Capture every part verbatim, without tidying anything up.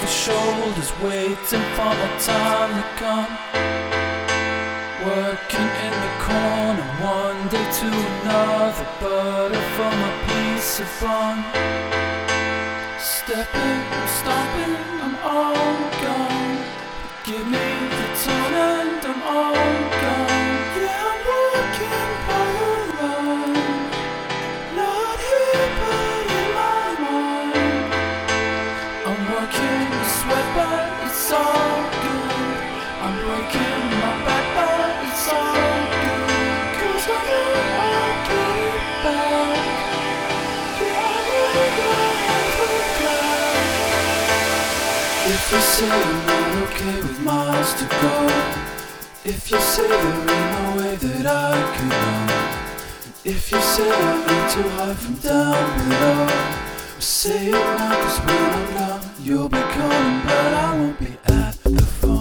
the shoulders, waiting for my time to come. Working in the corner, one day to another, butter for my piece of bun. Stepping, I'm stomping, I'm all gone. Give me the tone and I'm all gone. Yeah, I'm walking around, not here but in my mind. I'm working the sweat but it's all good. I'm breaking my back but it's all good. Cause I know I'll get it back. Yeah, I know your hands will clap. If you say I'm not okay with miles to go, if you say there ain't no way that I could know, if you say I ain't too high from down below, well, say it now, cause when I'm done you'll be calling, but I won't be at the phone.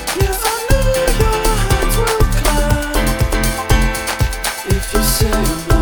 If you say I'm